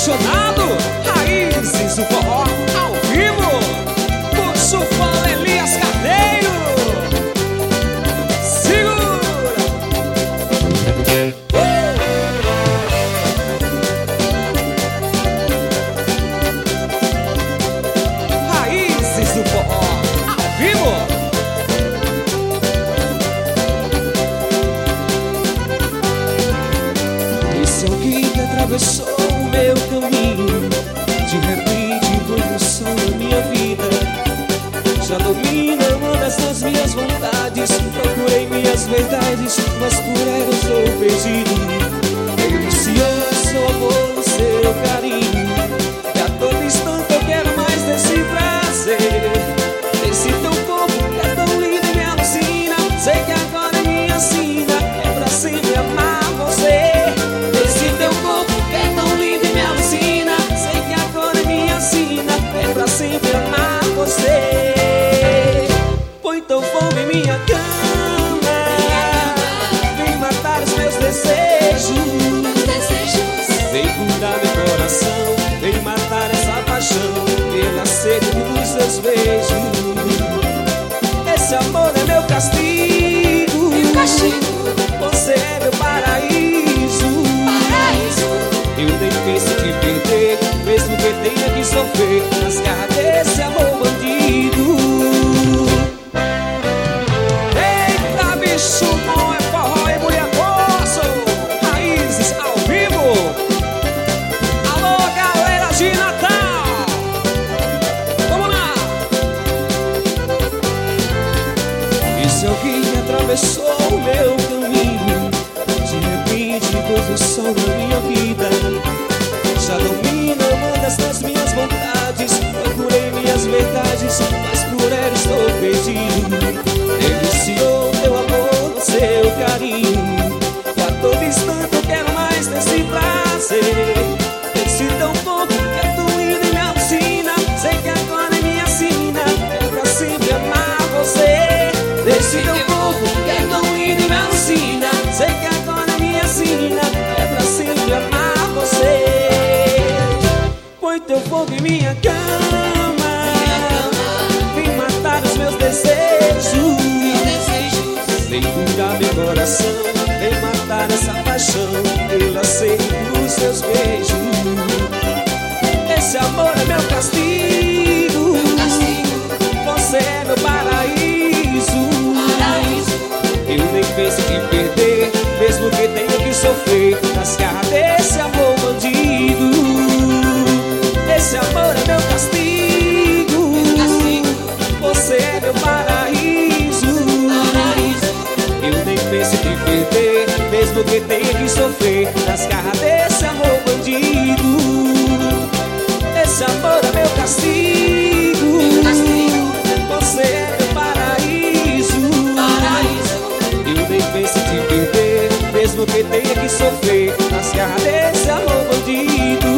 apaixonado, raízes do forró ao vivo. Puxa o fole Elias Carneiro. Segura. Raízes do forró ao vivo. Esse é alguém que atravessou o meu caminho, de repente foi um som na minha vida. Já domina uma dessas minhas vontades, procurei minhas verdades, mas por ela eu sou perdido. Ele viciou seu amor, no seu carinho, e a todo instante eu quero mais desse prazer. Desse teu corpo que é tão lindo e me alucina, sei que agora me ensina, é pra sempre amar você. Desse teu corpo que é tão lindo e me alucina, sei que agora me ensina, é pra sempre amar você. Põe teu fogo em minha cama, vem matar os meus desejos, vem curar meu coração, vem matar essa paixão pela sede dos seus beijos. Esse amor é meu castigo, você é meu paraíso. Eu nem penso te perder, mesmo que tenha que sofrer nas garras desse amor bandido. Eita, bicho bom, é forró e mulher poço. Raízes ao vivo. Alô, galera de Natal, vamos lá. Esse é alguém que atravessou o meu caminho, de repente pôs o sol na minha vida. Já domina uma das minhas vontades, procurei minhas verdades, mas por ela estou perdido. Deliciou teu amor, no seu carinho, e a todo instante eu quero mais desse prazer. Esse tão pouco que é tão lindo e me alucina, sei que agora me ensina, é pra sempre amar você. Esse tão pouco que é tão lindo e me alucina, sei que agora me ensina, é pra sempre amar você. Põe teu fogo em minha cama, vem matar os meus desejos, vem curar meu coração, vem matar essa paixão pela sede dos seus beijos. Esse amor é meu castigo, você é meu paraíso. Eu nem penso em perder, mesmo que tenha que sofrer nas garras desse amor bandido. Esse amor é meu castigo, você é meu paraíso. Eu nem penso em perder, mesmo que tenha que sofrer nas garras desse amor bandido. Esse amor é meu castigo, você é meu paraíso. Eu nem penso em te perder, mesmo que tenha que sofrer nas garras desse amor bandido.